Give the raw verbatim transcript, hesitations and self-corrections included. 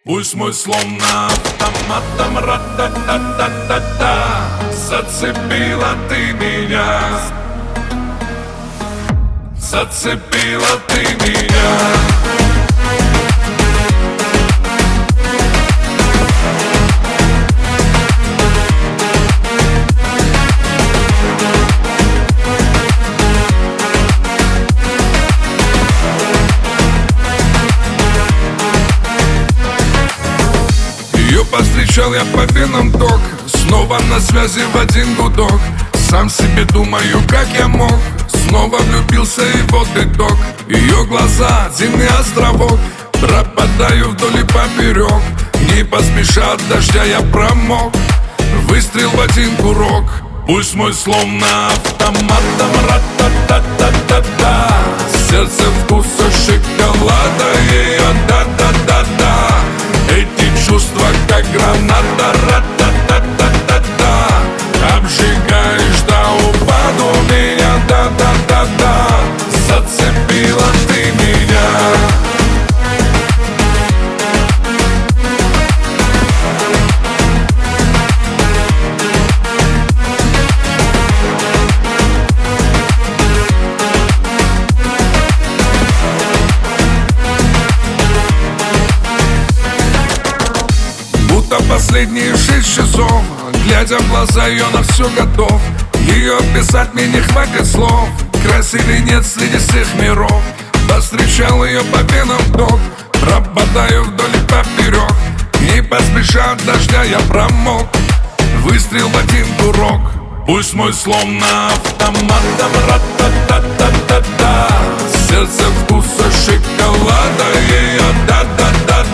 Пусть мой слон на автоматом ра-та-та-та-та-та. Зацепила ты меня, зацепила ты меня. Повстречал я по венам ток, снова на связи в один гудок. Сам себе думаю, как я мог, снова влюбился и вот итог. Ее глаза, зимний островок, пропадаю вдоль и поперек. Не поспеша от дождя я промок, выстрел в один курок. Пусть мой слон на автоматом ра-та-та-та-та-та. Сердце вкуса шоколада, ее да-да-да-да. Эти чувства как граната, ра-та-та-та-та-та. Обжигаешь до упаду меня, да-да-да-да. Зацепила ты меня. Последние шесть часов, глядя в глаза ее, на все готов. Ее описать мне не хватит слов, красивей нет среди всех миров. Повстречал ее по венам ток, пропадаю вдоль и поперек. Не поспеша от дождя я промок, выстрел в один курок. Пусть мой слон на автоматом ра-та-та-та-та-та. Сердце вкуса шоколада, ее да-да-да-да.